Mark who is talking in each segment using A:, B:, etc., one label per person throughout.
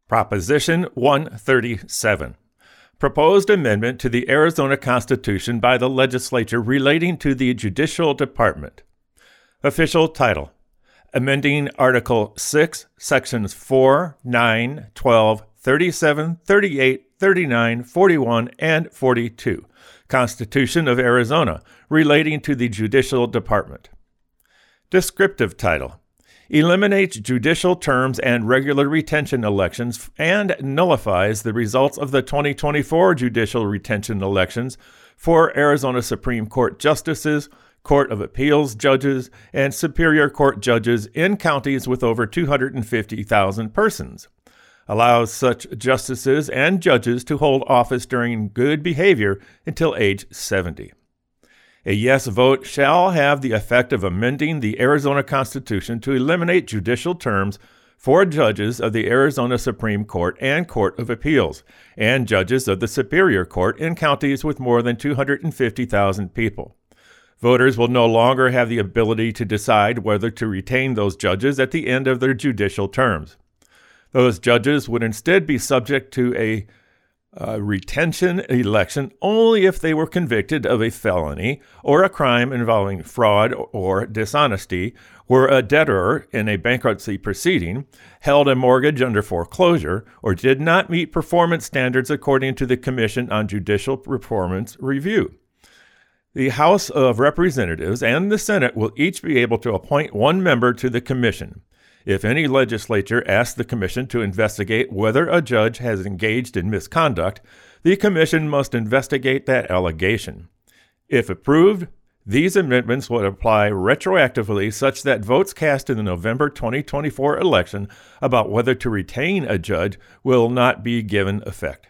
A: Proposition 137. Proposed amendment to the Arizona Constitution by the legislature relating to the Judicial Department. Official title: Amending Article 6, Sections 4, 9, 12, 37, 38, 39, 41, and 42, Constitution of Arizona, relating to the Judicial Department. Descriptive title: Eliminates judicial terms and regular retention elections and nullifies the results of the 2024 judicial retention elections for Arizona Supreme Court justices, Court of Appeals judges, and Superior Court judges in counties with over 250,000 persons. Allows such justices and judges to hold office during good behavior until age 70. A yes vote shall have the effect of amending the Arizona Constitution to eliminate judicial terms for judges of the Arizona Supreme Court and Court of Appeals, and judges of the Superior Court in counties with more than 250,000 people. Voters will no longer have the ability to decide whether to retain those judges at the end of their judicial terms. Those judges would instead be subject to a retention election only if they were convicted of a felony or a crime involving fraud or dishonesty, were a debtor in a bankruptcy proceeding, held a mortgage under foreclosure, or did not meet performance standards according to the Commission on Judicial Performance Review. The House of Representatives and the Senate will each be able to appoint one member to the commission. If any legislature asks the commission to investigate whether a judge has engaged in misconduct, the commission must investigate that allegation. If approved, these amendments would apply retroactively such that votes cast in the November 2024 election about whether to retain a judge will not be given effect.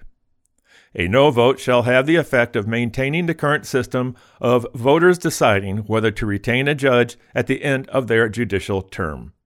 A: A no vote shall have the effect of maintaining the current system of voters deciding whether to retain a judge at the end of their judicial term.